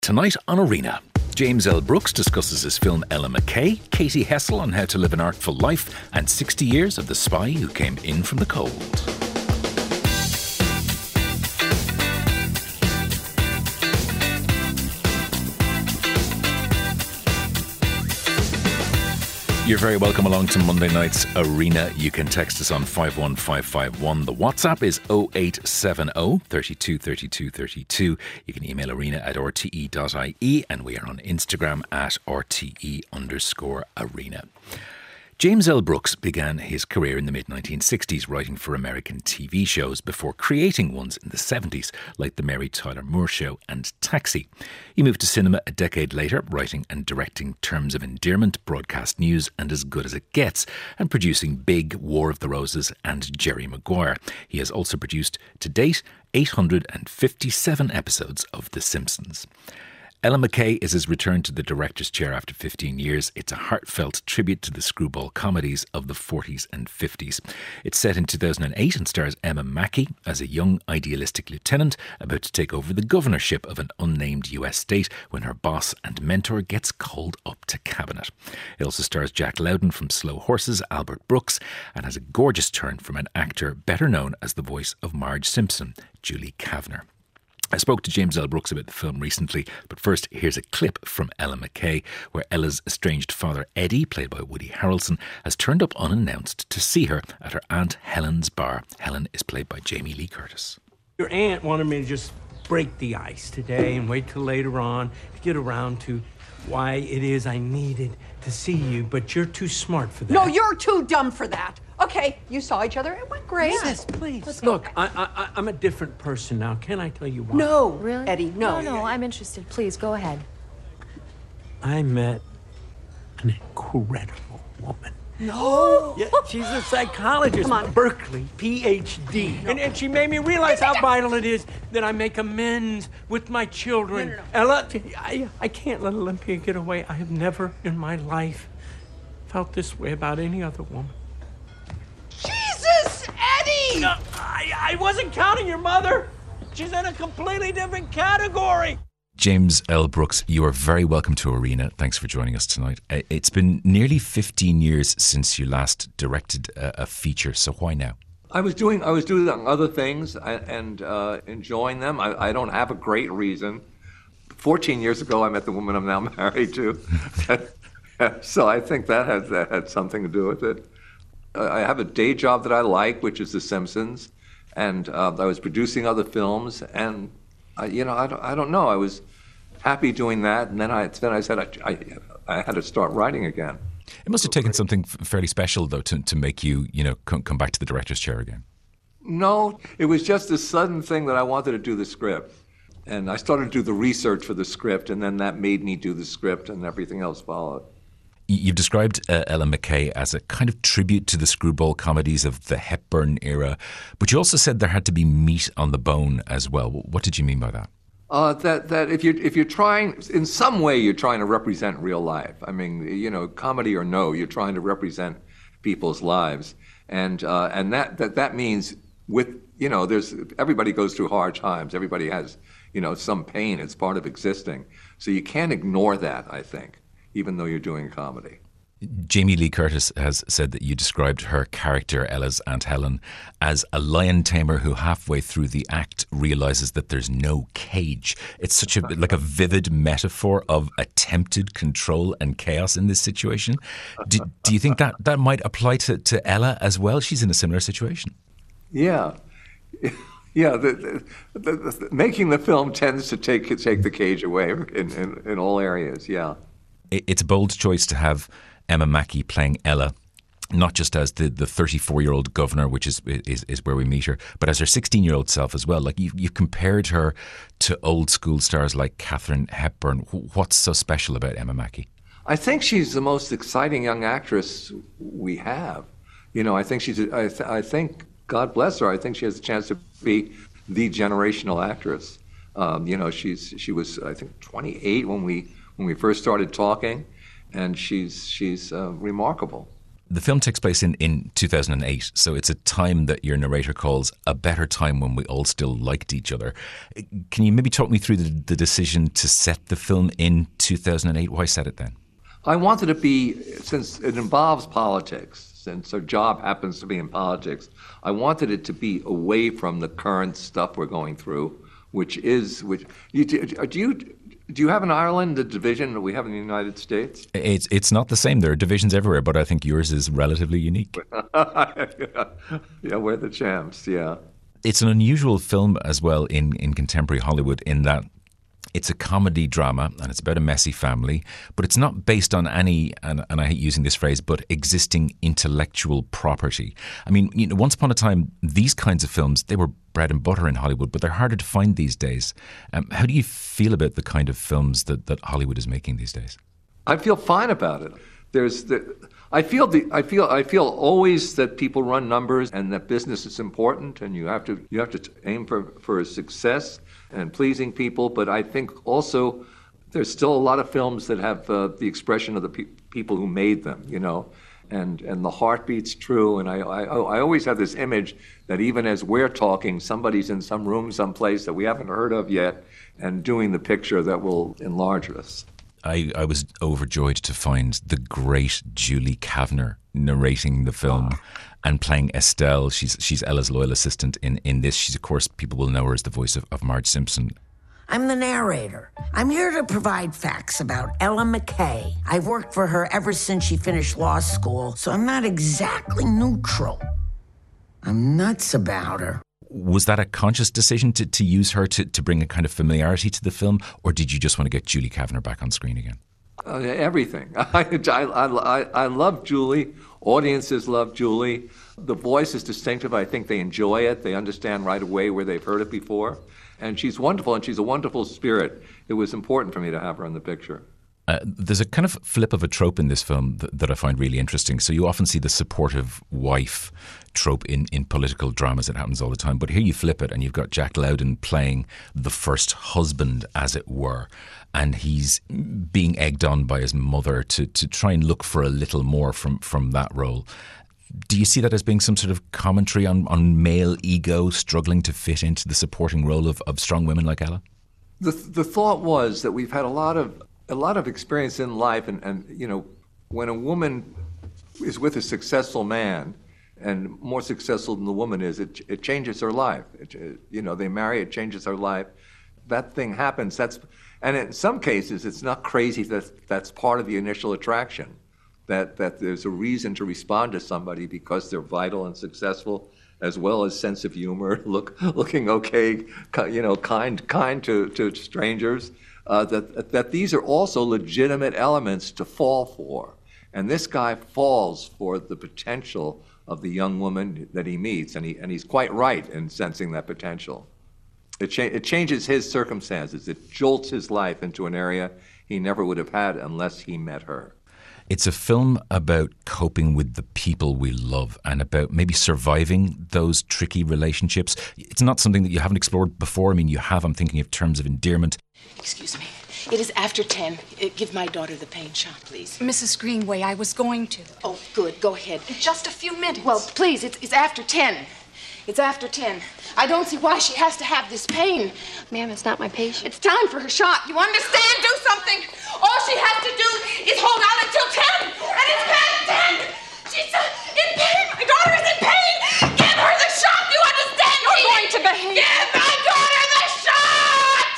Tonight on Arena, James L. Brooks discusses his film Ella McKay, Katie Hessel on how to live an artful life, and 60 years of the spy who came in from the cold. You're very welcome along to Monday night's Arena. You can text us on 51551. The WhatsApp is 0870 32 32 32. You can email arena@rte.ie, and we are on Instagram at @RTE_arena. James L. Brooks began his career in the mid-1960s writing for American TV shows before creating ones in the 70s like The Mary Tyler Moore Show and Taxi. He moved to cinema a decade later, writing and directing Terms of Endearment, Broadcast News and As Good As It Gets, and producing Big, War of the Roses and Jerry Maguire. He has also produced, to date, 857 episodes of The Simpsons. Ella McKay is his return to the director's chair after 15 years. It's a heartfelt tribute to the screwball comedies of the 40s and 50s. It's set in 2008 and stars Emma Mackey as a young idealistic lieutenant about to take over the governorship of an unnamed US state when her boss and mentor gets called up to cabinet. It also stars Jack Loudon from Slow Horses, Albert Brooks, and has a gorgeous turn from an actor better known as the voice of Marge Simpson, Julie Kavner. I spoke to James L. Brooks about the film recently, but first here's a clip from Ella McKay, where Ella's estranged father Eddie, played by Woody Harrelson, has turned up unannounced to see her at her Aunt Helen's bar. Helen is played by Jamie Lee Curtis. Your aunt wanted me to just break the ice today and wait till later on to get around to why it is I needed to see you, but you're too smart for that. No, you're too dumb for that. Okay, you saw each other. It went great. Yes, please. Look, I'm a different person now. Can I tell you why? No, Really? Eddie, no. No, I'm interested. Please, go ahead. I met an incredible woman. No. Yeah, she's a psychologist. Come on. Berkeley, PhD. No. And she made me realize how vital it is that I make amends with my children. No. Ella, I can't let Olympia get away. I have never in my life felt this way about any other woman. Jesus, Eddie! No, I wasn't counting your mother. She's in a completely different category. James L. Brooks, you are very welcome to Arena. Thanks for joining us tonight. It's been nearly 15 years since you last directed a feature, so why now? I was doing other things and enjoying them. I don't have a great reason. 14 years ago, I met the woman I'm now married to. So I think that had something to do with it. I have a day job that I like, which is The Simpsons, and I was producing other films, and I don't know. I was happy doing that, and then I said I had to start writing again. It must have taken something fairly special, though, to make you, come back to the director's chair again. No, it was just a sudden thing that I wanted to do the script, and I started to do the research for the script, and then that made me do the script, and everything else followed. You've described Ella McKay as a kind of tribute to the screwball comedies of the Hepburn era, but you also said there had to be meat on the bone as well. What did you mean by that? That if you're trying, in some way, you're trying to represent real life. I mean, comedy or no, you're trying to represent people's lives, and that means there's everybody goes through hard times. Everybody has some pain. It's part of existing. So you can't ignore that, I think, even though you're doing comedy. Jamie Lee Curtis has said that you described her character, Ella's Aunt Helen, as a lion tamer who halfway through the act realises that there's no cage. It's such a vivid metaphor of attempted control and chaos in this situation. Do you think that might apply to Ella as well? She's in a similar situation. Yeah. Yeah, making the film tends to take the cage away in all areas, yeah. It's a bold choice to have Emma Mackey playing Ella, not just as the 34-year-old governor, which is where we meet her, but as her 16-year-old self as well. Like you've compared her to old school stars like Katharine Hepburn. What's so special about Emma Mackey? I think she's the most exciting young actress we have. I think I think, God bless her, I think she has a chance to be the generational actress. She was, I think, 28 when we first started talking, and she's remarkable. The film takes place in 2008, so it's a time that your narrator calls a better time when we all still liked each other. Can you maybe talk me through the decision to set the film in 2008? Why set it then? I wanted to be, since it involves politics, since our job happens to be in politics, I wanted it to be away from the current stuff we're going through, do you have in Ireland the division that we have in the United States? It's not the same. There are divisions everywhere, but I think yours is relatively unique. Yeah, we're the champs, yeah. It's an unusual film as well in contemporary Hollywood in that it's a comedy drama and it's about a messy family, but it's not based on any, and I hate using this phrase, but existing intellectual property. I mean, once upon a time, these kinds of films, they were bread and butter in Hollywood, but they're harder to find these days. How do you feel about the kind of films that Hollywood is making these days? I feel fine about it. I feel always that people run numbers and that business is important and you have to aim for success and pleasing people. But I think also there's still a lot of films that have the expression of the people who made them, and the heartbeat's true. And I always have this image that even as we're talking, somebody's in some room someplace that we haven't heard of yet and doing the picture that will enlarge us. I was overjoyed to find the great Julie Kavner narrating the film and playing Estelle. She's Ella's loyal assistant in this. She's, of course, people will know her as the voice of Marge Simpson. I'm the narrator. I'm here to provide facts about Ella McKay. I've worked for her ever since she finished law school, so I'm not exactly neutral. I'm nuts about her. Was that a conscious decision to use her to bring a kind of familiarity to the film, or did you just want to get Julie Kavner back on screen again? Everything. I love Julie. Audiences love Julie. The voice is distinctive. I think they enjoy it. They understand right away where they've heard it before. And she's wonderful, and she's a wonderful spirit. It was important for me to have her in the picture. There's a kind of flip of a trope in this film that I find really interesting. So you often see the supportive wife trope in political dramas. It happens all the time. But here you flip it and you've got Jack Lowden playing the first husband, as it were. And he's being egged on by his mother to try and look for a little more from that role. Do you see that as being some sort of commentary on male ego struggling to fit into the supporting role of strong women like Ella? The thought was that we've had a lot of experience in life, and when a woman is with a successful man, and more successful than the woman is, it changes her life. They marry, it changes her life. That thing happens. And in some cases, it's not crazy that's part of the initial attraction. That there's a reason to respond to somebody because they're vital and successful, as well as sense of humor, looking okay, kind to strangers. That these are also legitimate elements to fall for. And this guy falls for the potential of the young woman that he meets, and he's quite right in sensing that potential. It changes his circumstances. It jolts his life into an area he never would have had unless he met her. It's a film about coping with the people we love and about maybe surviving those tricky relationships. It's not something that you haven't explored before. I mean, you have. I'm thinking of terms of endearment. Excuse me. It is after 10. Give my daughter the pain shot, please. Mrs. Greenway, I was going to. Oh, good. Go ahead. In just a few minutes. Well, please, it's after 10. It's after 10. I don't see why she has to have this pain. Ma'am, it's not my patient. It's time for her shot. You understand? Do something. All she has to do is hold out until 10. And it's past 10. She's in pain. My daughter is in pain. Give her the shot. You understand? You're going to behave. Give my daughter the shot.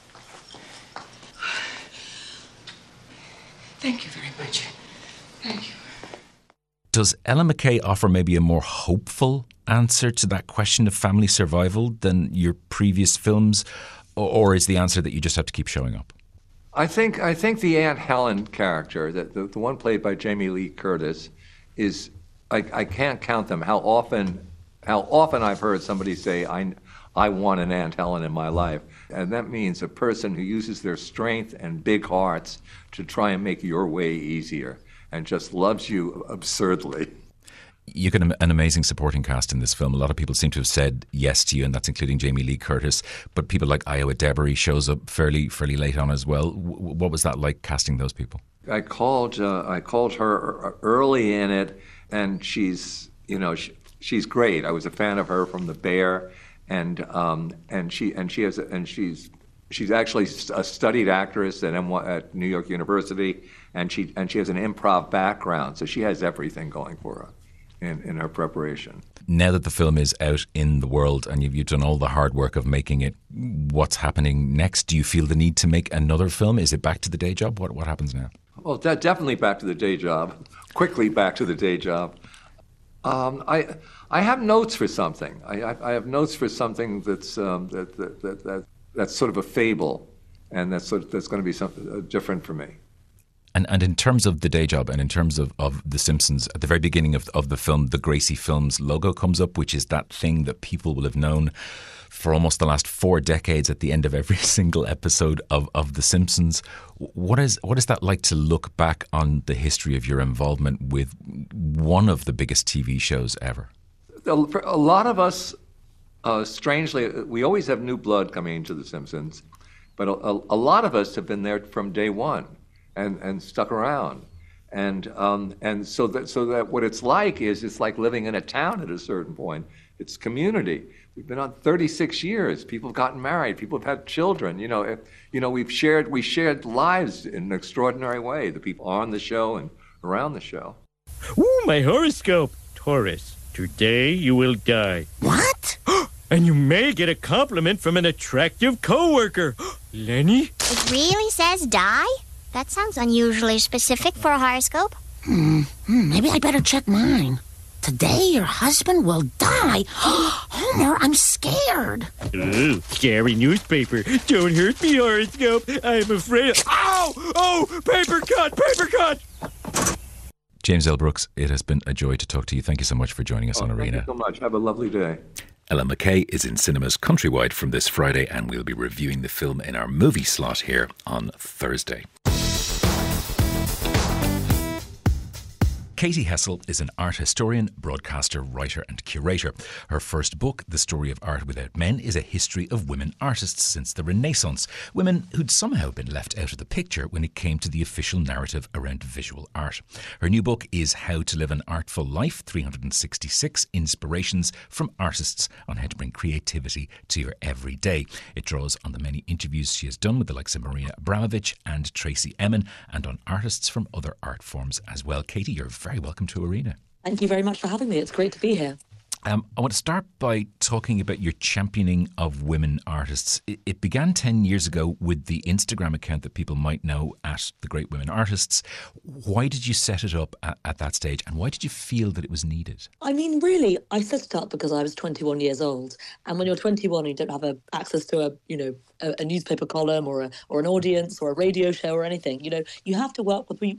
Thank you very much. Thank you. Does Ella McKay offer maybe a more hopeful answer to that question of family survival than your previous films, or is the answer that you just have to keep showing up? I think the Aunt Helen character, the one played by Jamie Lee Curtis, is I can't count them. How often I've heard somebody say I want an Aunt Helen in my life, and that means a person who uses their strength and big hearts to try and make your way easier and just loves you absurdly. You get an amazing supporting cast in this film. A lot of people seem to have said yes to you, and that's including Jamie Lee Curtis. But people like Iowa Debbery shows up fairly late on as well. What was that like, casting those people? I called her early in it, and she's she's great. I was a fan of her from The Bear, and she's actually a studied actress at New York University, and she has an improv background, so she has everything going for her in her preparation. Now that the film is out in the world and you've done all the hard work of making it, what's happening next? Do you feel the need to make another film? Is it back to the day job? What happens now? Well, definitely back to the day job. Quickly back to the day job. I have notes for something. I have notes for something that's that's sort of a fable, and that's going to be something different for me. And in terms of the day job and in terms of The Simpsons, at the very beginning of the film, the Gracie Films logo comes up, which is that thing that people will have known for almost the last 4 decades at the end of every single episode of The Simpsons. What is that like to look back on the history of your involvement with one of the biggest TV shows ever? A lot of us, strangely, we always have new blood coming into The Simpsons, but a lot of us have been there from day one. And stuck around, and so that what it's like living in a town at a certain point. It's community. We've been on 36 years. People have gotten married. People have had children. We shared lives in an extraordinary way. The people on the show and around the show. Ooh, my horoscope, Taurus. Today you will die. What? And you may get a compliment from an attractive coworker. Lenny? It really says die? That sounds unusually specific for a horoscope. Maybe I better check mine. Today your husband will die. Homer, I'm scared. Ooh, scary newspaper. Don't hurt me, horoscope. I'm afraid. Ow! Oh, paper cut! James L. Brooks, it has been a joy to talk to you. Thank you so much for joining us on Arena. Thank you so much. Have a lovely day. Ella McKay is in cinemas countrywide from this Friday, and we'll be reviewing the film in our movie slot here on Thursday. Katie Hessel is an art historian, broadcaster, writer and curator. Her first book, The Story of Art Without Men, is a history of women artists since the Renaissance, women who'd somehow been left out of the picture when it came to the official narrative around visual art. Her new book is How to Live an Artful Life, 366 Inspirations from Artists on How to Bring Creativity to Your Everyday. It draws on the many interviews she has done with the likes of Marina Abramovic and Tracy Emin, and on artists from other art forms as well. Katie, you're very welcome to Arena. Thank you very much for having me. It's great to be here. I want to start by talking about your championing of women artists. It began 10 years ago with the Instagram account that people might know at The Great Women Artists. Why did you set it up at that stage, and why did you feel that it was needed? I mean, really, I set it up because I was 21 years old. And when you're 21, you don't have access to a newspaper column or an audience or a radio show or anything. You have to work with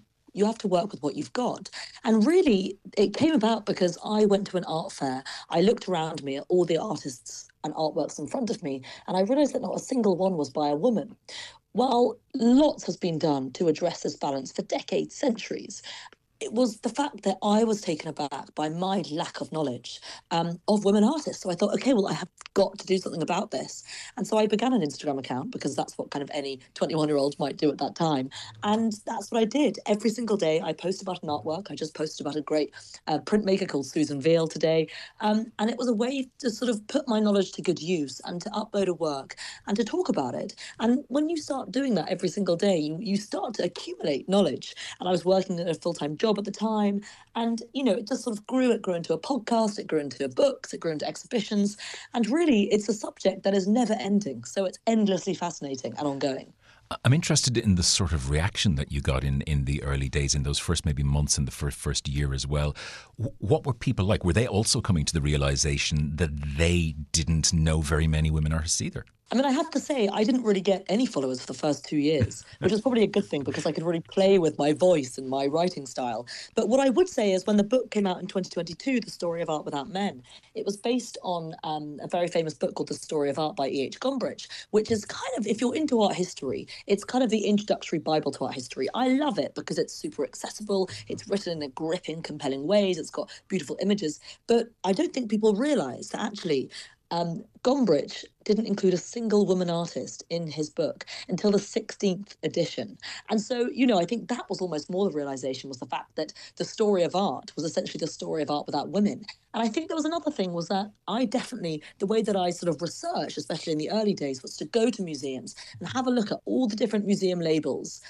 what you've got. And really, it came about because I went to an art fair. I looked around me at all the artists and artworks in front of me, and I realised that not a single one was by a woman. While lots has been done to address this balance for decades, centuries, it was the fact that I was taken aback by my lack of knowledge of women artists. So I thought, okay, well, I have got to do something about this. And so I began an Instagram account because that's what kind of any 21-year-old might do at that time. And that's what I did. Every single day I posted about an artwork. I just posted about a great printmaker called Susan Veal today. And it was a way to sort of put my knowledge to good use and to upload a work and to talk about it. And when you start doing that every single day, you start to accumulate knowledge. And I was working in a full-time job at the time, and it just sort of grew. It grew into a podcast, it grew into books, it grew into exhibitions, and really it's a subject that is never ending, so it's endlessly fascinating and ongoing. I'm interested in the sort of reaction that you got in the early days, in those first maybe months in the first year as well. What were people like? Were they also coming to the realization that they didn't know very many women artists either? I mean, I have to say, I didn't really get any followers for the first 2 years, which was probably a good thing because I could really play with my voice and my writing style. But what I would say is when the book came out in 2022, The Story of Art Without Men, it was based on a very famous book called The Story of Art by E.H. Gombrich, which is kind of, if you're into art history, it's kind of the introductory Bible to art history. I love it because it's super accessible. It's written in a gripping, compelling ways. It's got beautiful images. But I don't think people realise that actually Gombrich didn't include a single woman artist in his book until the 16th edition. And so, I think that was almost more the realization, was the fact that the story of art was essentially the story of art without women. And I think there was another thing, was that the way that I sort of researched, especially in the early days, was to go to museums and have a look at all the different museum labels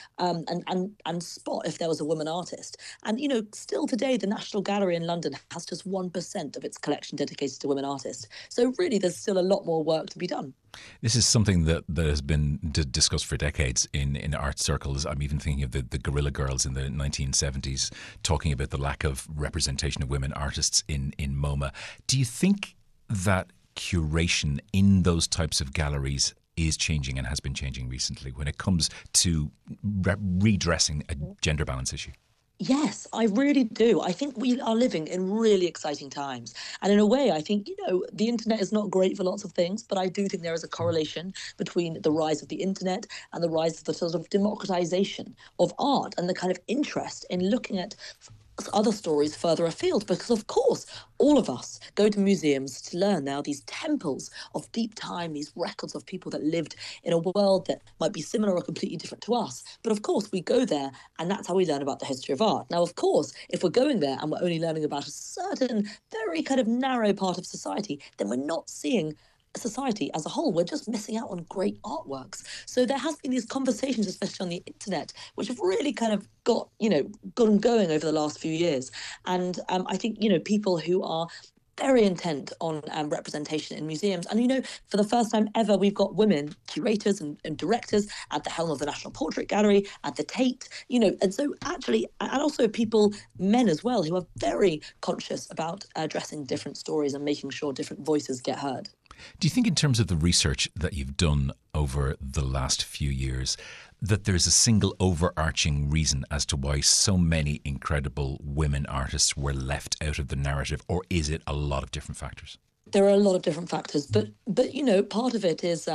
and spot if there was a woman artist. And, still today, the National Gallery in London has just 1% of its collection dedicated to women artists. So really, there's still a lot more work to be done. This is something that has been discussed for decades in art circles. I'm even thinking of the Guerrilla Girls in the 1970s talking about the lack of representation of women artists in MoMA. Do you think that curation in those types of galleries is changing and has been changing recently when it comes to redressing a gender balance issue? Yes, I really do. I think we are living in really exciting times. And in a way, I think, the internet is not great for lots of things, but I do think there is a correlation between the rise of the internet and the rise of the sort of democratization of art and the kind of interest in looking at other stories further afield, because of course all of us go to museums to learn now these temples of deep time, these records of people that lived in a world that might be similar or completely different to us. But of course we go there and that's how we learn about the history of art. Now, of course, if we're going there and we're only learning about a certain very kind of narrow part of society, then we're not seeing society as a whole. We're just missing out on great artworks. So there has been these conversations, especially on the internet, which have really kind of gotten going over the last few years. And I think, people who are very intent on representation in museums. And, for the first time ever, we've got women curators and directors at the helm of the National Portrait Gallery, at the Tate, and so actually, and also men as well, who are very conscious about addressing different stories and making sure different voices get heard. Do you think, in terms of the research that you've done over the last few years, that there's a single overarching reason as to why so many incredible women artists were left out of the narrative, or is it a lot of different factors? There are a lot of different factors, but part of it is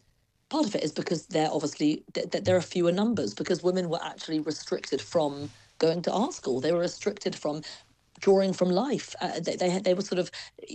because there are fewer numbers, because women were actually restricted from going to art school. They were restricted from drawing from life. They were sort of,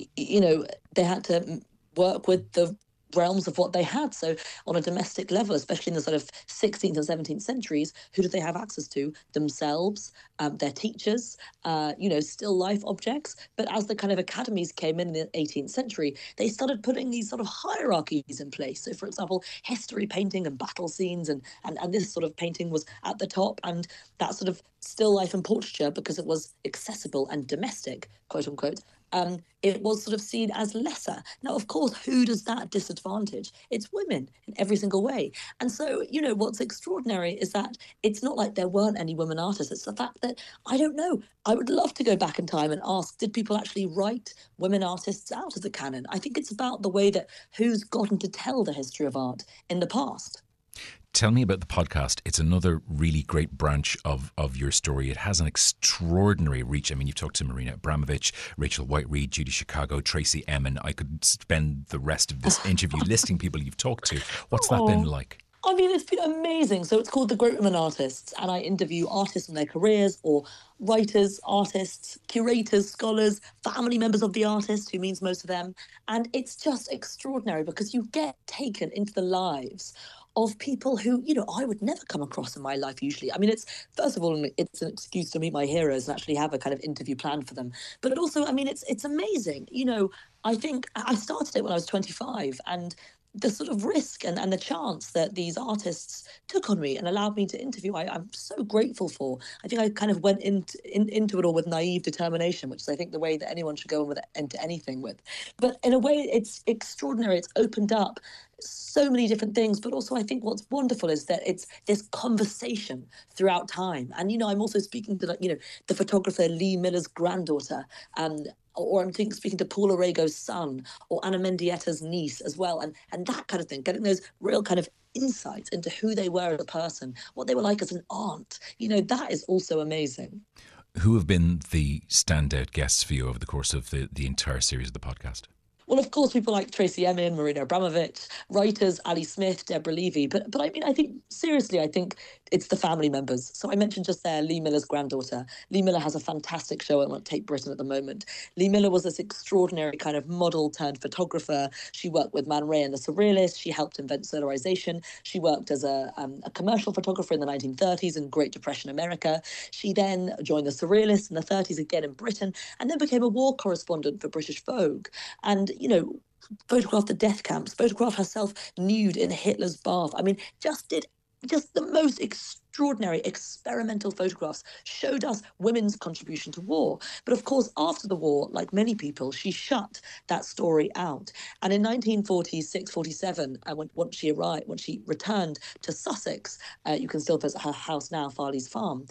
they had to work with the realms of what they had. So on a domestic level, especially in the sort of 16th and 17th centuries, who did they have access to? Themselves, their teachers, still life objects. But as the kind of academies came in the 18th century, they started putting these sort of hierarchies in place. So, for example, history painting and battle scenes and this sort of painting was at the top, and that sort of still life and portraiture, because it was accessible and domestic, quote unquote, it was sort of seen as lesser. Now, of course, who does that disadvantage? It's women in every single way. And so, what's extraordinary is that it's not like there weren't any women artists. It's the fact that, I don't know, I would love to go back in time and ask, did people actually write women artists out of the canon? I think it's about the way that who's gotten to tell the history of art in the past. Tell me about the podcast. It's another really great branch of your story. It has an extraordinary reach. I mean, you've talked to Marina Abramovich, Rachel White-Reed, Judy Chicago, Tracy Emin. I could spend the rest of this interview listing people you've talked to. What's that been like? I mean, it's been amazing. So it's called The Great Women Artists, and I interview artists and their careers, or writers, artists, curators, scholars, family members of the artist, who means most of them. And it's just extraordinary because you get taken into the lives of people who, I would never come across in my life usually. I mean, first of all, it's an excuse to meet my heroes and actually have a kind of interview planned for them. But also, I mean, it's amazing. I think I started it when I was 25, and the sort of risk and the chance that these artists took on me and allowed me to interview, I'm so grateful for. I think I kind of went into it all with naive determination, which is, I think, the way that anyone should go into anything with. But in a way, it's extraordinary. It's opened up so many different things, but also I think what's wonderful is that it's this conversation throughout time. And, I'm also speaking to, the photographer Lee Miller's granddaughter, or I'm speaking to Paul Arago's son, or Anna Mendietta's niece as well, and that kind of thing, getting those real kind of insights into who they were as a person, what they were like as an aunt. That is also amazing. Who have been the standout guests for you over the course of the entire series of the podcast? Well, of course, people like Tracy Emin, Marina Abramovich, writers Ali Smith, Deborah Levy. But I mean, I think seriously, I think it's the family members. So I mentioned just there Lee Miller's granddaughter. Lee Miller has a fantastic show on Tape Britain at the moment. Lee Miller was this extraordinary kind of model turned photographer. She worked with Man Ray and the Surrealists. She helped invent solarization. She worked as a commercial photographer in the 1930s in Great Depression America. She then joined the Surrealists in the 30s again in Britain, and then became a war correspondent for British Vogue. And, you know, photographed the death camps, photographed herself nude in Hitler's bath. I mean, just the most extraordinary experimental photographs, showed us women's contribution to war. But of course, after the war, like many people, she shut that story out. And in 1946, 47, when she returned to Sussex, you can still visit her house now, Farley's Farm,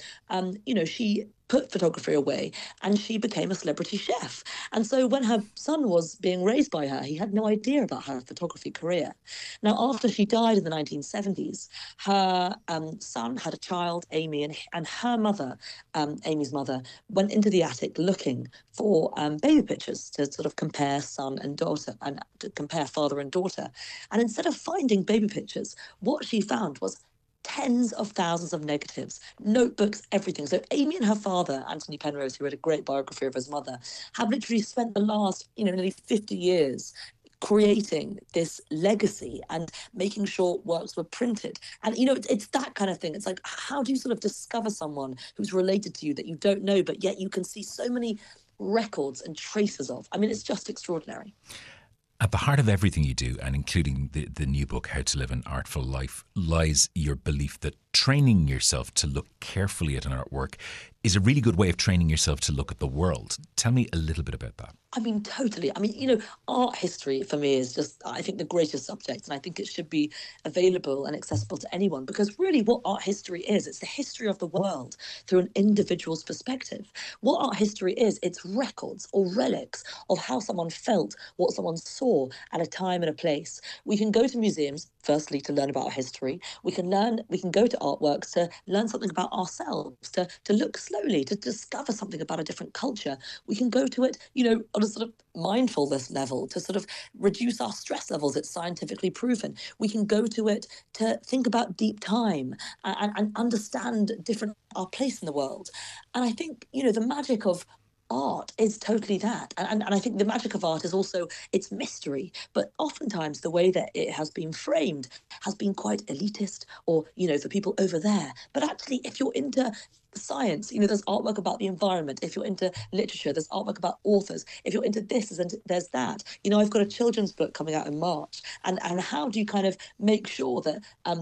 she put photography away and she became a celebrity chef. And so when her son was being raised by her, he had no idea about her photography career. Now, after she died in the 1970s, her son had a child, Amy, and her mother, Amy's mother, went into the attic looking for baby pictures to sort of compare son and daughter and to compare father and daughter. And instead of finding baby pictures, what she found was tens of thousands of negatives, notebooks, everything. So Amy and her father, Anthony Penrose, who wrote a great biography of his mother, have literally spent the last, nearly 50 years creating this legacy and making sure works were printed. And, it's that kind of thing. It's like, how do you sort of discover someone who's related to you that you don't know, but yet you can see so many records and traces of? I mean, it's just extraordinary. At the heart of everything you do, and including the new book, How to Live an Artful Life, lies your belief that training yourself to look carefully at an artwork is a really good way of training yourself to look at the world. Tell me a little bit about that. I mean, totally. I mean, art history for me is just, I think, the greatest subject. And I think it should be available and accessible to anyone, because really what art history is, it's the history of the world through an individual's perspective. What art history is, it's records or relics of how someone felt, what someone saw at a time and a place. We can go to museums, firstly, to learn about our history. We can go to artworks to learn something about ourselves, to look slowly, to discover something about a different culture. We can go to it, on a sort of mindfulness level to sort of reduce our stress levels. It's scientifically proven. We can go to it to think about deep time and understand our place in the world. And I think, the magic of art is totally that. And I think the magic of art is also its mystery. But oftentimes the way that it has been framed has been quite elitist or, for people over there. But actually, if you're into science, there's artwork about the environment. If you're into literature, there's artwork about authors. If you're into this, there's that. I've got a children's book coming out in March. And how do you kind of make sure that,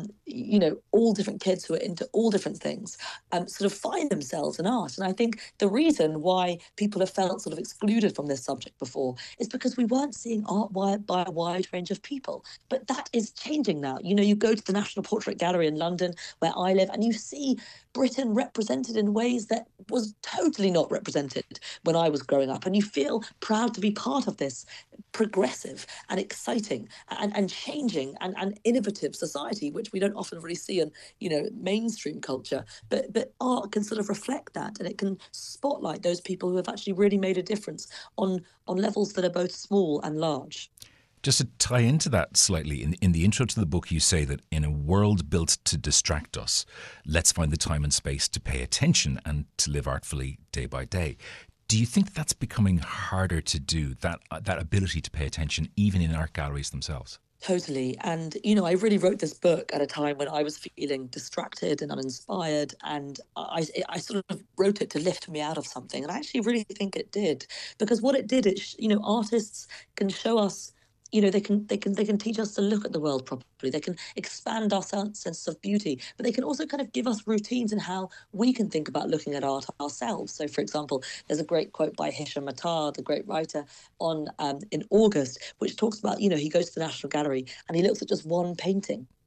all different kids who are into all different things sort of find themselves in art? And I think the reason why people have felt sort of excluded from this subject before is because we weren't seeing art by a wide range of people. But that is changing now. You go to the National Portrait Gallery in London, where I live, and you see Britain represented in ways that was totally not represented when I was growing up. And you feel proud to be part of this progressive and exciting and changing and innovative society, which we don't often really see in, mainstream culture. But art can sort of reflect that, and it can spotlight those people who have actually really made a difference on levels that are both small and large. Just to tie into that slightly, in the intro to the book, you say that in a world built to distract us, let's find the time and space to pay attention and to live artfully day by day. Do you think that's becoming harder to do, that ability to pay attention, even in art galleries themselves? Totally. And, I really wrote this book at a time when I was feeling distracted and uninspired. And I sort of wrote it to lift me out of something. And I actually really think it did. Because what it did, artists can show us, they can teach us to look at the world properly. They can expand our sense of beauty, but they can also kind of give us routines in how we can think about looking at art ourselves. So, for example, there's a great quote by Hisham Attar, the great writer, in August, which talks about, he goes to the National Gallery and he looks at just one painting.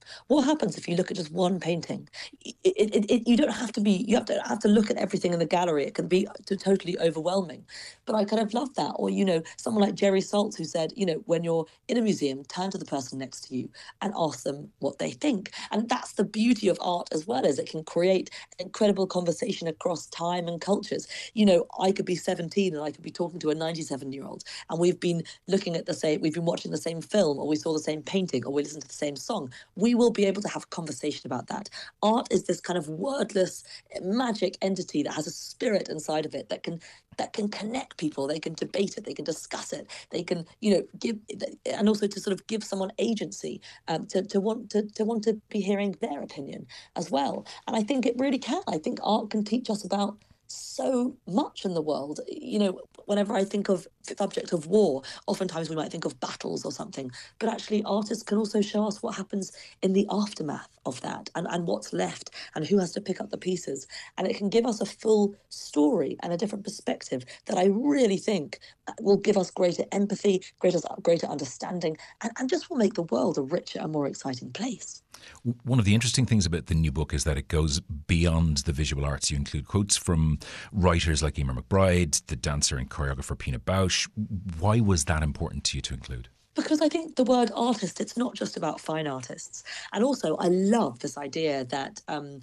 What happens if you look at just one painting? You don't have to be, you have to look at everything in the gallery. It can be totally overwhelming. But I kind of love that. Or, someone like Jerry Saltz, who said, when you're in a museum, turn to the person next to you and ask them what they think. And that's the beauty of art as well, is it can create an incredible conversation across time and cultures. I could be 17 and I could be talking to a 97-year-old, and we've been watching the same film, or we saw the same painting, or we listened to the same song. We will be able to have a conversation about that. Art is this kind of wordless magic entity that has a spirit inside of it that can connect people. They can debate it, they can discuss it, they can give, and also to sort of give someone agency, to want to be hearing their opinion as well. And I think it really can. I think art can teach us about so much in the world. Whenever I think of the subject of war, oftentimes we might think of battles or something, but actually artists can also show us what happens in the aftermath of that, and what's left, and who has to pick up the pieces. And it can give us a full story and a different perspective that I really think will give us greater empathy, greater understanding, and just will make the world a richer and more exciting place. One of the interesting things about the new book is that it goes beyond the visual arts. You include quotes from writers like Emer McBride, the dancer and choreographer Pina Bausch. Why was that important to you to include? Because I think the word artist, it's not just about fine artists. And also, I love this idea that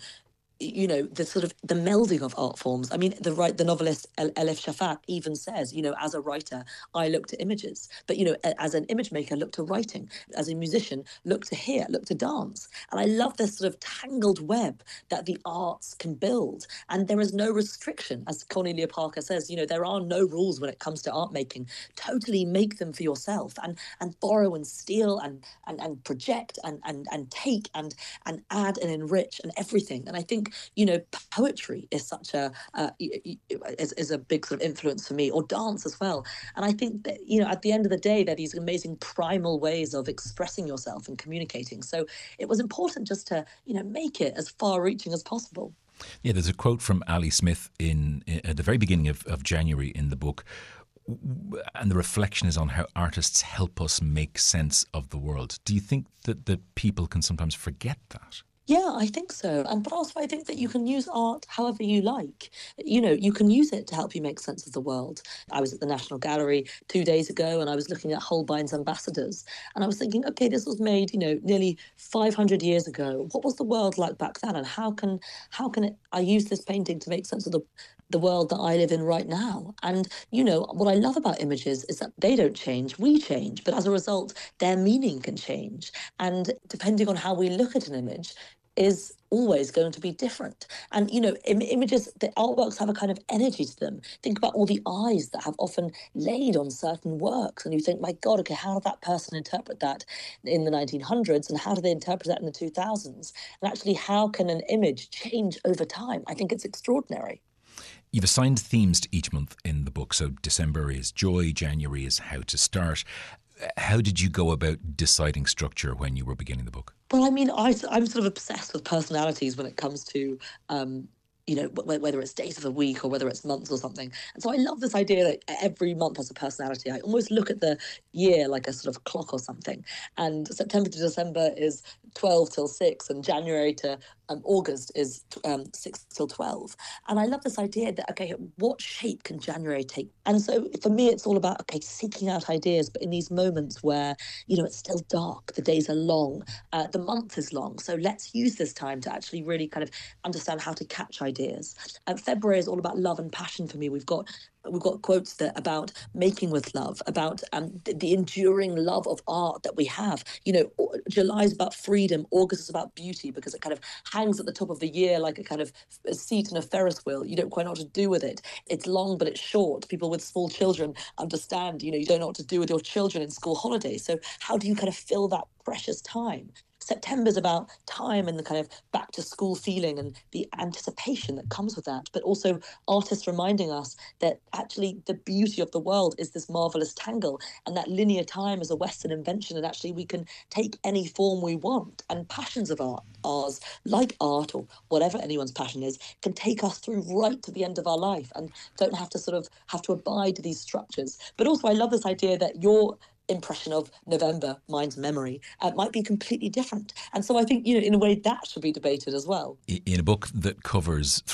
the sort of the melding of art forms. I mean, the novelist Elif Shafak even says, as a writer, I look to images, but as an image maker, look to writing. As a musician, look to hear, look to dance. And I love this sort of tangled web that the arts can build, and there is no restriction, as Cornelia Parker says. There are no rules when it comes to art making. Totally make them for yourself, and borrow and steal and project and take and add and enrich and everything. And I think poetry is such is a big sort of influence for me, or dance as well. And I think that, at the end of the day, there are these amazing primal ways of expressing yourself and communicating. So it was important just to, make it as far-reaching as possible. Yeah, there's a quote from Ali Smith at the very beginning of January in the book, and the reflection is on how artists help us make sense of the world. Do you think that people can sometimes forget that? Yeah, I think so. But also I think that you can use art however you like. You can use it to help you make sense of the world. I was at the National Gallery 2 days ago, and I was looking at Holbein's Ambassadors, and I was thinking, okay, this was made, nearly 500 years ago. What was the world like back then? And how can I use this painting to make sense of the world that I live in right now? And, what I love about images is that they don't change, we change. But as a result, their meaning can change. And depending on how we look at an image, is always going to be different. And, images, the artworks have a kind of energy to them. Think about all the eyes that have often laid on certain works. And you think, my God, okay, how did that person interpret that in the 1900s? And how do they interpret that in the 2000s? And actually, how can an image change over time? I think it's extraordinary. You've assigned themes to each month in the book. So December is joy, January is how to start. How did you go about deciding structure when you were beginning the book? Well, I mean, I'm sort of obsessed with personalities when it comes to, whether it's days of the week or whether it's months or something. And so I love this idea that every month has a personality. I almost look at the year like a sort of clock or something. And September to December is 12 till 6, and January to August is 6 till 12. And I love this idea that, okay, what shape can January take? And so for me, it's all about, okay, seeking out ideas, but in these moments where, it's still dark, the days are long, the month is long. So let's use this time to actually really kind of understand how to catch ideas. February is all about love and passion for me. We've got quotes about making with love, about the enduring love of art that we have. July is about freedom. August is about beauty, because it kind of hangs at the top of the year like a kind of a seat in a Ferris wheel. You don't quite know what to do with it. It's long, but it's short. People with small children understand, you don't know what to do with your children in school holidays. So how do you kind of fill that precious time? September's about time and the kind of back to school feeling and the anticipation that comes with that, but also artists reminding us that actually the beauty of the world is this marvelous tangle, and that linear time is a Western invention, and actually we can take any form we want. And passions of ours, like art or whatever anyone's passion is, can take us through right to the end of our life and don't have to abide to these structures. But also I love this idea that your impression of November, mine's memory, might be completely different. And so I think, in a way, that should be debated as well. In a book that covers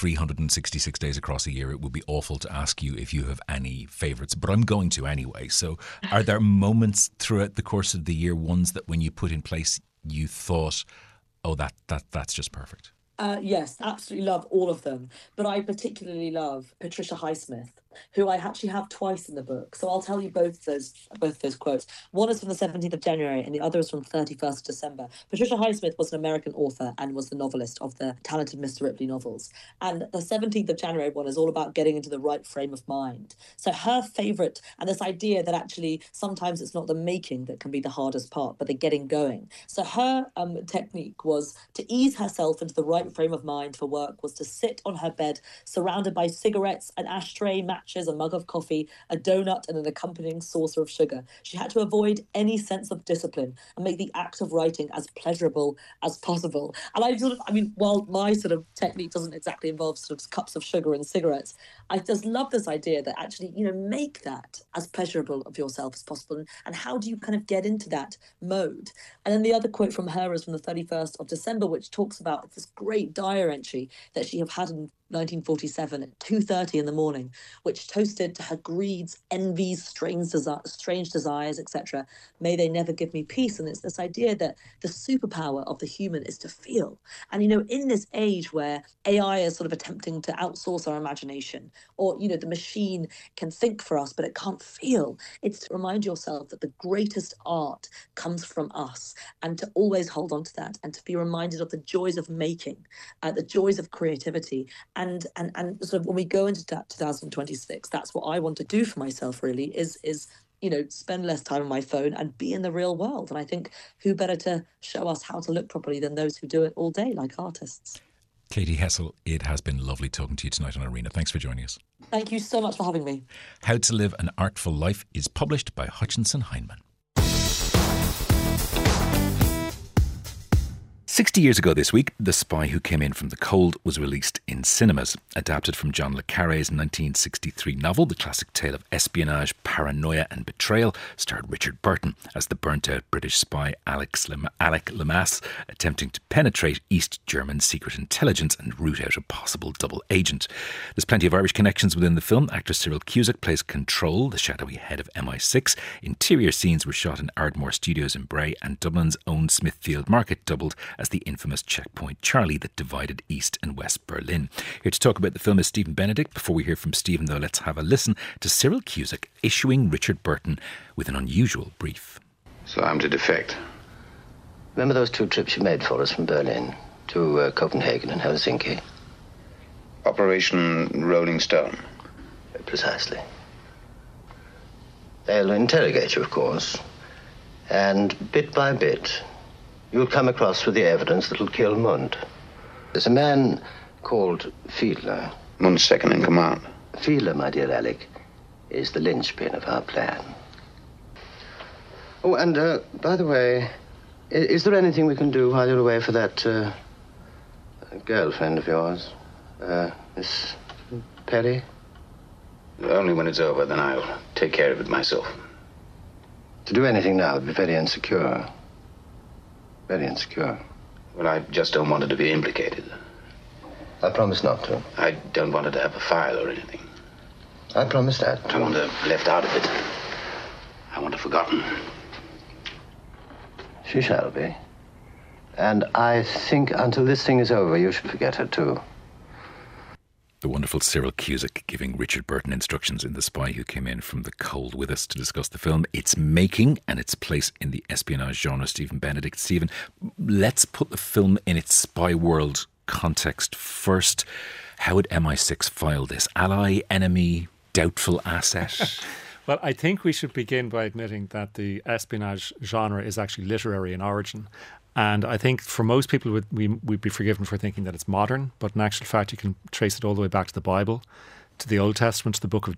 366 days across a year, it would be awful to ask you if you have any favourites, but I'm going to anyway. So are there moments throughout the course of the year, ones that when you put in place, you thought, oh, that's just perfect? Yes, absolutely love all of them. But I particularly love Patricia Highsmith, who I actually have twice in the book. So I'll tell you both those quotes. One is from the 17th of January and the other is from 31st of December. Patricia Highsmith was an American author and was the novelist of the Talented Mr. Ripley novels. And the 17th of January one is all about getting into the right frame of mind. So her favourite, and this idea that actually sometimes it's not the making that can be the hardest part, but the getting going. So her technique was to ease herself into the right frame of mind for work was to sit on her bed surrounded by cigarettes, an ashtray, matches, a mug of coffee, a donut and an accompanying saucer of sugar. She had to avoid any sense of discipline and make the act of writing as pleasurable as possible. And while my sort of technique doesn't exactly involve sort of cups of sugar and cigarettes, I just love this idea that actually, make that as pleasurable of yourself as possible. And how do you kind of get into that mode? And then the other quote from her is from the 31st of December, which talks about this great diary entry that she had in 1947 at 2:30 in the morning, which toasted to her greeds, envies, strange desires, etc. May they never give me peace. And it's this idea that the superpower of the human is to feel. And, in this age where AI is sort of attempting to outsource our imagination, or, the machine can think for us, but it can't feel, it's to remind yourself that the greatest art comes from us, and to always hold on to that, and to be reminded of the joys of making, the joys of creativity. And sort of when we go into 2026, that's what I want to do for myself, really, is spend less time on my phone and be in the real world. And I think who better to show us how to look properly than those who do it all day, like artists. Katie Hessel, it has been lovely talking to you tonight on Arena. Thanks for joining us. Thank you so much for having me. How to Live an Artful Life is published by Hutchinson Heinemann. 60 years ago this week, The Spy Who Came In From the Cold was released in cinemas. Adapted from John le Carré's 1963 novel, the classic tale of espionage, paranoia and betrayal starred Richard Burton as the burnt-out British spy Alec Lemass, attempting to penetrate East German secret intelligence and root out a possible double agent. There's plenty of Irish connections within the film. Actor Cyril Cusack plays Control, the shadowy head of MI6. Interior scenes were shot in Ardmore Studios in Bray, and Dublin's own Smithfield Market doubled as the infamous checkpoint Charlie that divided East and West Berlin. Here to talk about the film is Stephen Benedict. Before we hear from Stephen, though, let's have a listen to Cyril Cusack issuing Richard Burton with an unusual brief. So I'm to defect. Remember those 2 trips you made for us from Berlin to Copenhagen and Helsinki? Operation Rolling Stone. Precisely. They'll interrogate you, of course, and bit by bit you'll come across with the evidence that'll kill Mund. There's a man called Fiedler. Mund's second in command. Fiedler, my dear Alec, is the linchpin of our plan. Oh, and by the way, is there anything we can do while you're away for that girlfriend of yours, Miss Perry? Only when it's over, then I'll take care of it myself. To do anything now would be very insecure. Very insecure. Well, I just don't want her to be implicated. I promise not to. I don't want her to have a file or anything. I promise that. I want her left out of it. I want her forgotten. She shall be. And I think until this thing is over, you should forget her too. The wonderful Cyril Cusack giving Richard Burton instructions in The Spy Who Came In From the Cold with us to discuss the film, its making and its place in the espionage genre. Stephen Benedict. Stephen, let's put the film in its spy world context first. How would MI6 file this? Ally, enemy, doubtful asset? Well, I think we should begin by admitting that the espionage genre is actually literary in origin. And I think for most people, we'd be forgiven for thinking that it's modern. But in actual fact, you can trace it all the way back to the Bible, to the Old Testament, to the book of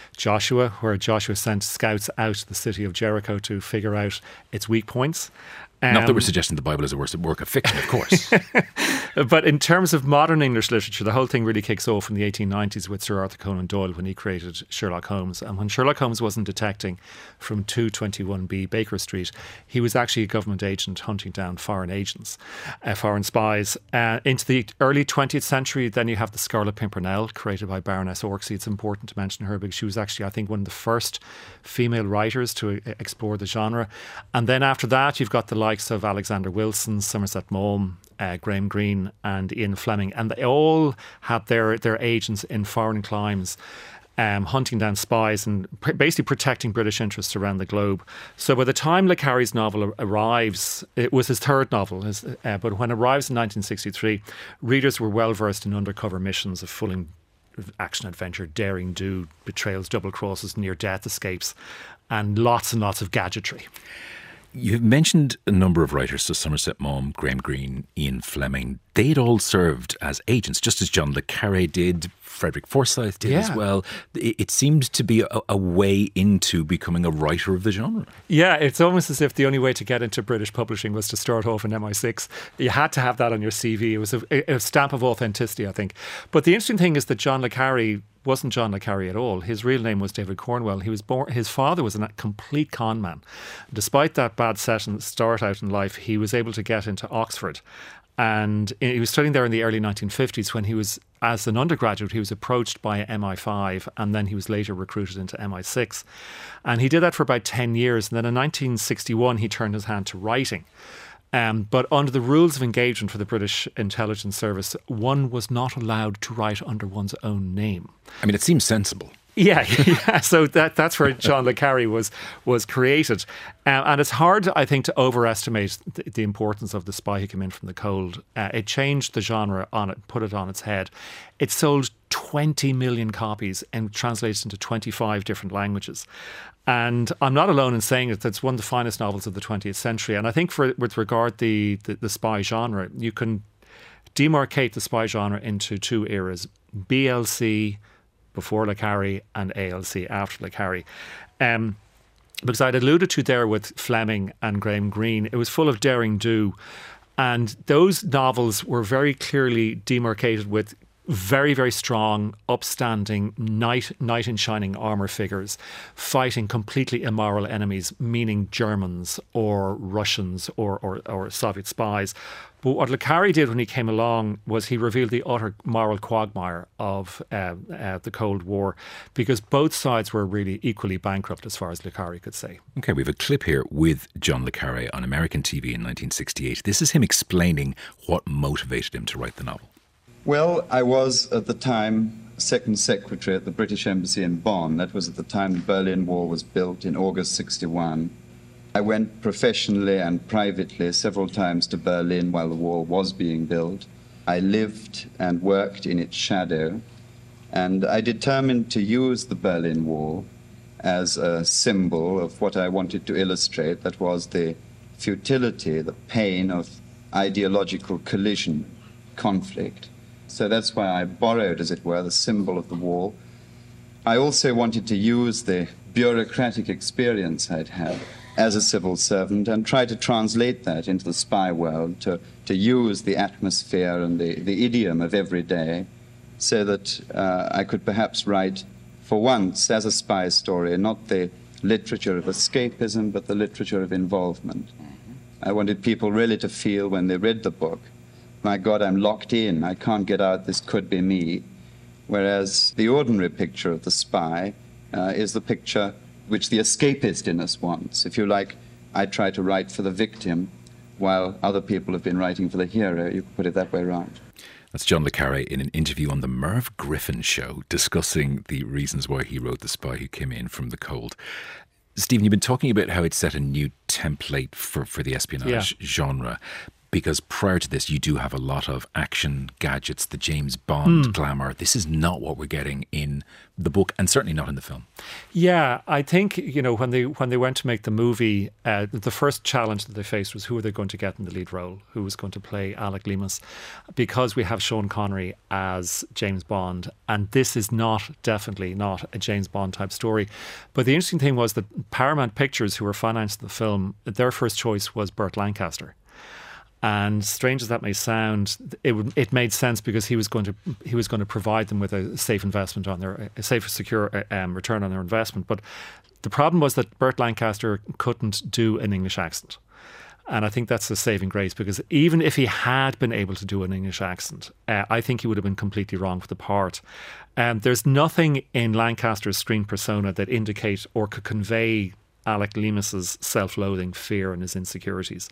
Joshua, where Joshua sent scouts out to the city of Jericho to figure out its weak points. Not that we're suggesting the Bible is a work of fiction, of course. But in terms of modern English literature, the whole thing really kicks off in the 1890s with Sir Arthur Conan Doyle when he created Sherlock Holmes. And when Sherlock Holmes wasn't detecting from 221B Baker Street, he was actually a government agent hunting down foreign agents, foreign spies. Into the early 20th century, then you have the Scarlet Pimpernel, created by Baroness Orczy. It's important to mention her because she was actually, I think, one of the first female writers to explore the genre. And then after that, you've got the likes of Alexander Wilson, Somerset Maugham, Graham Greene and Ian Fleming, and they all had their agents in foreign climes, hunting down spies and basically protecting British interests around the globe. So by the time Le Carre's novel arrives, it was his third novel, but when it arrives in 1963, readers were well versed in undercover missions of fooling, action adventure, daring do, betrayals, double crosses, near death escapes, and lots of gadgetry. You've mentioned a number of writers, so Somerset Maugham, Graham Greene, Ian Fleming. They'd all served as agents, just as John Le Carre did, Frederick Forsyth did as well. It seemed to be a way into becoming a writer of the genre. Yeah, it's almost as if the only way to get into British publishing was to start off in MI6. You had to have that on your CV. It was a stamp of authenticity, I think. But the interesting thing is that John Le Carre wasn't John Le Carre at all. His real name was David Cornwell. He was born. His father was a complete con man. Despite that bad start out in life, he was able to get into Oxford. And he was studying there in the early 1950s when he was, as an undergraduate, he was approached by MI5 and then he was later recruited into MI6. And he did that for about 10 years. And then in 1961, he turned his hand to writing. But under the rules of engagement for the British Intelligence Service, one was not allowed to write under one's own name. I mean, it seems sensible. Yeah. So that's where John Le Carre was created. And it's hard, I think, to overestimate the importance of The Spy Who Came In From the Cold. It changed the genre put it on its head. It sold 20 million copies and translates into 25 different languages. And I'm not alone in saying that it's one of the finest novels of the 20th century. And I think with regard the spy genre, you can demarcate the spy genre into two eras: BLC before Le Carre and ALC after Le Carre. Because I'd alluded to there with Fleming and Graham Greene, it was full of daring do. And those novels were very clearly demarcated with very, very strong, upstanding, knight in shining armour figures fighting completely immoral enemies, meaning Germans or Russians or Soviet spies. But what Le Carre did when he came along was he revealed the utter moral quagmire of the Cold War, because both sides were really equally bankrupt as far as Le Carre could say. Okay, we have a clip here with John Le Carre on American TV in 1968. This is him explaining what motivated him to write the novel. Well, I was at the time Second Secretary at the British Embassy in Bonn. That was at the time the Berlin Wall was built in August 1961. I went professionally and privately several times to Berlin while the wall was being built. I lived and worked in its shadow, and I determined to use the Berlin Wall as a symbol of what I wanted to illustrate, that was the futility, the pain of ideological collision, conflict. So that's why I borrowed, as it were, the symbol of the wall. I also wanted to use the bureaucratic experience I'd had as a civil servant and try to translate that into the spy world, to use the atmosphere and the idiom of every day, so that I could perhaps write, for once, as a spy story, not the literature of escapism, but the literature of involvement. I wanted people really to feel when they read the book, my God, I'm locked in, I can't get out, this could be me. Whereas the ordinary picture of the spy is the picture which the escapist in us wants. If you like, I try to write for the victim, while other people have been writing for the hero. You could put it that way around. That's John Le Carre in an interview on the Merv Griffin Show, discussing the reasons why he wrote The Spy Who Came In From the Cold. Stephen, you've been talking about how it set a new template for the espionage genre. because prior to this, you do have a lot of action gadgets, the James Bond glamour. This is not what we're getting in the book, and certainly not in the film. Yeah, I think, you know, when they went to make the movie, the first challenge that they faced was who are they going to get in the lead role? Who was going to play Alec Leamas? Because we have Sean Connery as James Bond, and this is definitely not a James Bond type story. But the interesting thing was that Paramount Pictures, who were financing the film, their first choice was Burt Lancaster. And strange as that may sound, it made sense because he was going to provide them with a safe investment on a safe, secure return on their investment. But the problem was that Burt Lancaster couldn't do an English accent. And I think that's a saving grace, because even if he had been able to do an English accent, I think he would have been completely wrong for the part. There's nothing in Lancaster's screen persona that indicate or could convey Alec Leamas's self-loathing, fear and his insecurities.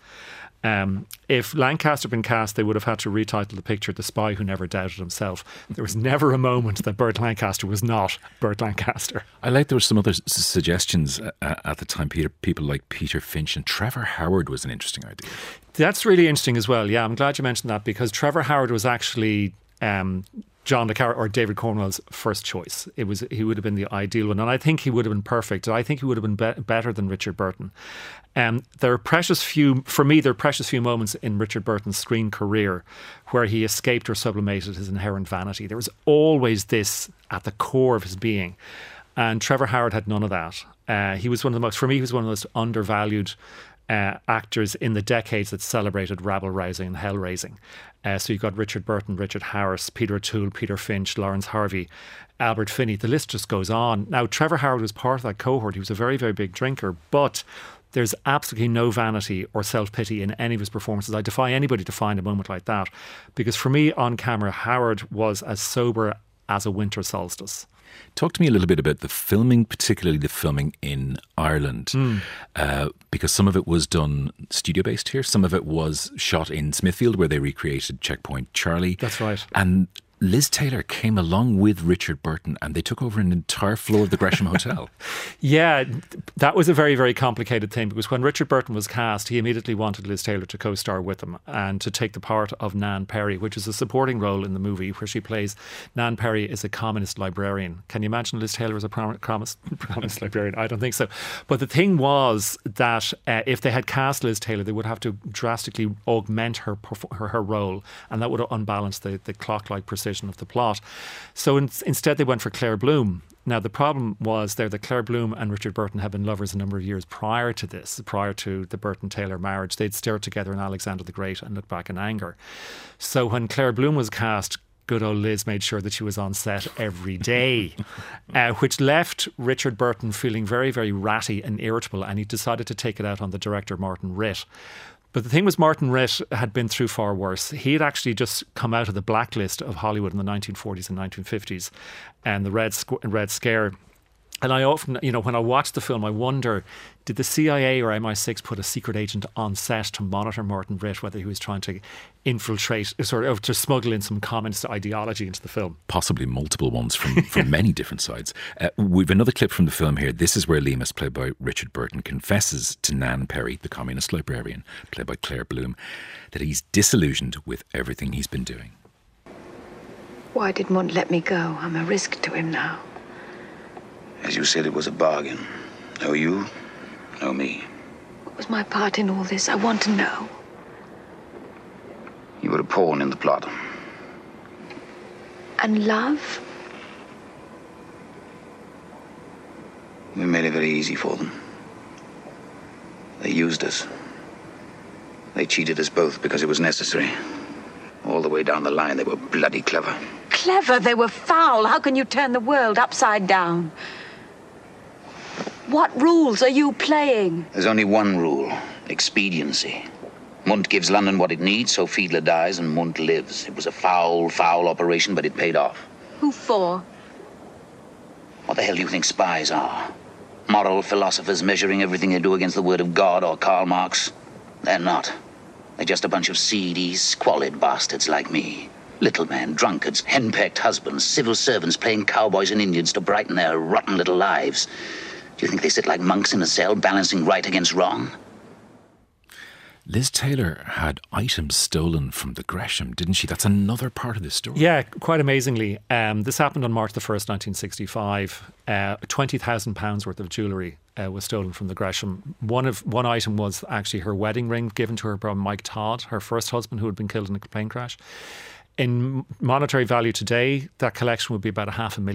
If Lancaster had been cast, they would have had to retitle the picture The Spy Who Never Doubted Himself. There was never a moment that Burt Lancaster was not Burt Lancaster. I like there were some other suggestions at the time. People like Peter Finch and Trevor Howard was an interesting idea. That's really interesting as well. Yeah, I'm glad you mentioned that, because Trevor Howard was actually John le Carre or David Cornwell's first choice. He would have been the ideal one, and I think he would have been perfect. I think he would have been better than Richard Burton. There are precious few moments in Richard Burton's screen career where he escaped or sublimated his inherent vanity. There was always this at the core of his being, and Trevor Howard had none of that. He was one of the most undervalued actors in the decades that celebrated rabble-rousing and hell-raising. So you've got Richard Burton, Richard Harris, Peter O'Toole, Peter Finch, Lawrence Harvey, Albert Finney. The list just goes on. Now, Trevor Howard was part of that cohort. He was a very, very big drinker, but there's absolutely no vanity or self-pity in any of his performances. I defy anybody to find a moment like that, because for me, on camera, Howard was as sober as a winter solstice. Talk to me a little bit about the filming, particularly the filming in Ireland, because some of it was done studio-based here. Some of it was shot in Smithfield, where they recreated Checkpoint Charlie. That's right. And Liz Taylor came along with Richard Burton and they took over an entire floor of the Gresham Hotel. Yeah, that was a very, very complicated thing, because when Richard Burton was cast, he immediately wanted Liz Taylor to co-star with him and to take the part of Nan Perry, which is a supporting role in the movie where she plays Nan Perry is a communist librarian. Can you imagine Liz Taylor as a communist librarian? I don't think so. But the thing was that if they had cast Liz Taylor, they would have to drastically augment her role, and that would have unbalanced the clock-like precision of the plot. So instead they went for Claire Bloom. Now the problem was there that Claire Bloom and Richard Burton had been lovers a number of years prior to this, prior to the Burton-Taylor marriage. They'd stared together in Alexander the Great and looked back in anger. So when Claire Bloom was cast, good old Liz made sure that she was on set every day, which left Richard Burton feeling very, very ratty and irritable, and he decided to take it out on the director, Martin Ritt. But the thing was, Martin Ritt had been through far worse. He had actually just come out of the blacklist of Hollywood in the 1940s and 1950s and the Red Scare. And I often, when I watch the film, I wonder, did the CIA or MI6 put a secret agent on set to monitor Martin Ritt, whether he was trying to infiltrate, to smuggle in some communist ideology into the film? Possibly multiple ones from many different sides. We've another clip from the film here. This is where Leamas, played by Richard Burton, confesses to Nan Perry, the communist librarian, played by Claire Bloom, that he's disillusioned with everything he's been doing. Why did Munt let me go? I'm a risk to him now. As you said, it was a bargain. No you, no me. What was my part in all this? I want to know. You were a pawn in the plot. And love? We made it very easy for them. They used us. They cheated us both because it was necessary. All the way down the line, they were bloody clever. Clever? They were foul. How can you turn the world upside down? What rules are you playing? There's only one rule. Expediency. Munt gives London what it needs, so Fiedler dies and Munt lives. It was a foul, foul operation, but it paid off. Who for? What the hell do you think spies are? Moral philosophers measuring everything they do against the word of God or Karl Marx? They're not. They're just a bunch of seedy, squalid bastards like me. Little men, drunkards, henpecked husbands, civil servants playing cowboys and Indians to brighten their rotten little lives. Do you think they sit like monks in a cell balancing right against wrong? Liz Taylor had items stolen from the Gresham, didn't she? That's another part of this story. Yeah, quite amazingly. This happened on March the 1st, 1965. £20,000 worth of jewellery was stolen from the Gresham. One item was actually her wedding ring given to her by Mike Todd, her first husband, who had been killed in a plane crash. In monetary value today, that collection would be about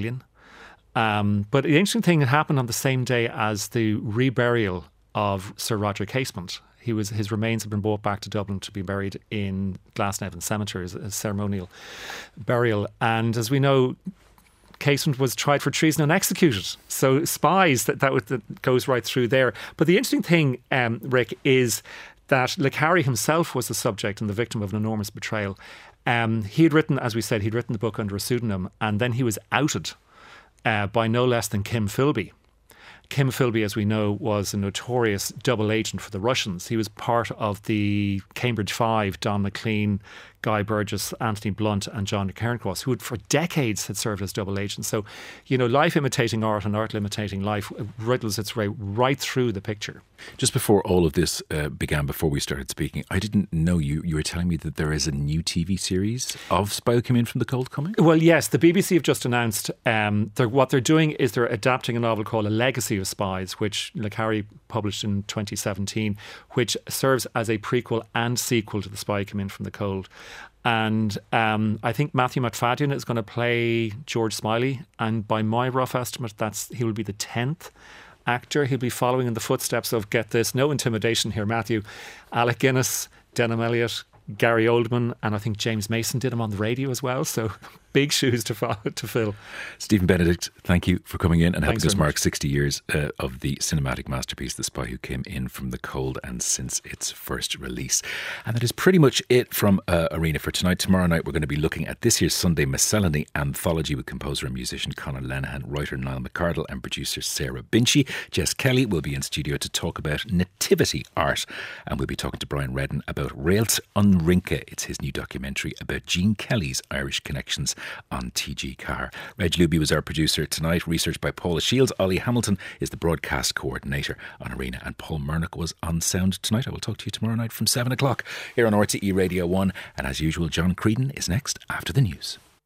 $500,000. But the interesting thing that happened on the same day as the reburial of Sir Roger Casement. His remains have been brought back to Dublin to be buried in Glasnevin Cemetery as a ceremonial burial. And as we know, Casement was tried for treason and executed. So spies, that goes right through there. But the interesting thing, Rick, is that Le Carre himself was the subject and the victim of an enormous betrayal. He had written, as we said, he'd written the book under a pseudonym, and then he was outed by no less than Kim Philby. Kim Philby, as we know, was a notorious double agent for the Russians. He was part of the Cambridge Five, Don McLean, Guy Burgess, Anthony Blunt and John Cairncross, who for decades had served as double agents. So, life imitating art and art imitating life riddles its way right through the picture. Just before all of this began, before we started speaking, I didn't know you were telling me that there is a new TV series of Spy Who Came In From the Cold coming? Well, yes, the BBC have just announced what they're doing is they're adapting a novel called A Legacy of Spies, which Le Carre published in 2017, which serves as a prequel and sequel to The Spy Who Came In From the Cold. And I think Matthew Macfadyen is going to play George Smiley, and by my rough estimate, he will be the 10th actor. He'll be following in the footsteps of, get this, no intimidation here, Matthew, Alec Guinness, Denholm Elliott, Gary Oldman, and I think James Mason did him on the radio as well. So big shoes to fill. Stephen Benedict, thank you for coming in and helping us mark much. 60 years of the cinematic masterpiece, The Spy Who Came In From the Cold, and since its first release. And that is pretty much it from Arena for tonight. Tomorrow night we're going to be looking at this year's Sunday Miscellany anthology with composer and musician Conor Lenihan, writer Niall McCardle and producer Sarah Binchy. Jess Kelly will be in studio to talk about nativity art, and we'll be talking to Brian Redden about Réalt an Rinke. It's his new documentary about Gene Kelly's Irish connections on TG Carr. Reg Luby was our producer tonight. Research by Paula Shields. Ollie Hamilton is the broadcast coordinator on Arena, and Paul Murnock was on sound tonight. I will talk to you tomorrow night from 7 o'clock here on RTE Radio 1, and as usual, John Creedon is next after the news.